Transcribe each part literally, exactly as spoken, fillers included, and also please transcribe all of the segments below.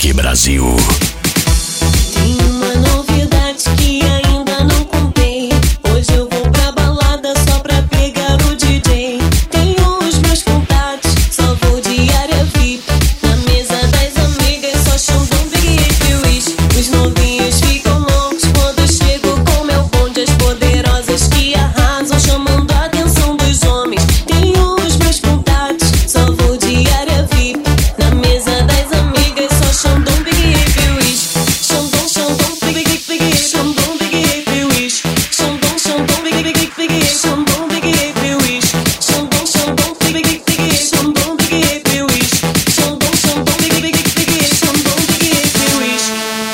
Rock Brasil. Tem uma novidade que ainda não contei. Hoje eu vou pra balada só pra pegar o D J. Tenho os meus contatos, só vou de área V I P. Na mesa das amigas só Xandão, Big e Wish. Os novinhos ficam loucos quando chego com meu bonde. As poderosas que arrasam, chamando a atenção dos homens. Tenho os meus contatos, só vou de área V I P. Na mesa das amigas só Xandão, Big e Wish. Xandão, Xandão, Big, Big, Big, Xandão, Big e Wish. Xandão, Xandão, Big, Big, Big, Xandão, Big e Wish. Xandão, Xandão, Big, Big, Big, Xandão, Big e Wish. Xandão, Xandão, Big, Big, Big, Xandão, Big e Wish.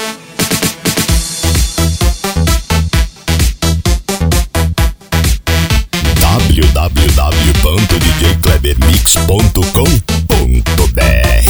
w w w ponto d j kleber mix ponto com ponto b r.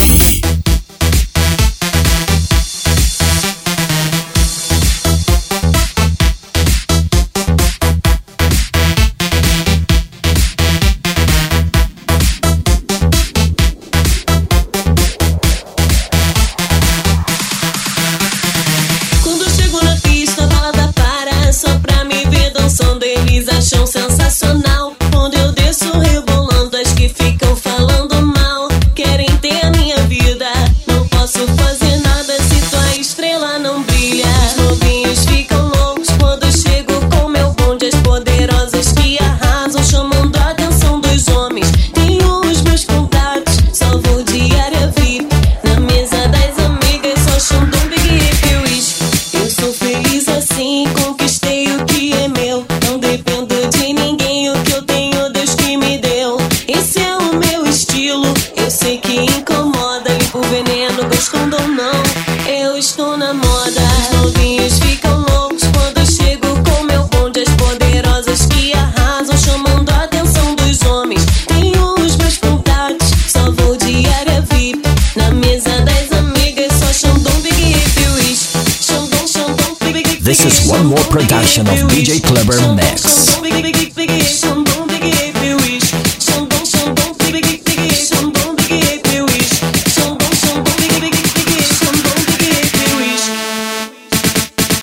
Quando eu chego na pista, a balada para só pra me ver dançando. Eles acham sensacional quando eu desço rebolando. As que ficam falando mal querem ter a minha vida. Não posso fazer nada se tua estrela não brilha. Os novinhos ficam loucos quando eu chego com meu bonde. As poderosas que arrasam, chamando a atenção dos homens. Tenho os meus contatos, só vou de área V I P. Na mesa das amigas só Xandão, Big e Wish. Eu sou feliz assim, conquistei o que é meu. Não dependo de ninguém, o que eu tenho Deus que me deu. Esse é o meu estilo, eu sei que incomoda. Limpo o veneno, gostando ou não, eu estou na moda. Os novinhos ficam loucos quando eu chego com meu bonde. As poderosas que arrasam, chamando a atenção dos homens. Tenho os meus contatos, só vou de área V I P. Na mesa das amigas só Xandão, Big e Wish. Xandão, Xandão, Big, Big, Big, This is one more production of D J Kleber Mix. Xandão, Big, Big, Big, Xandão,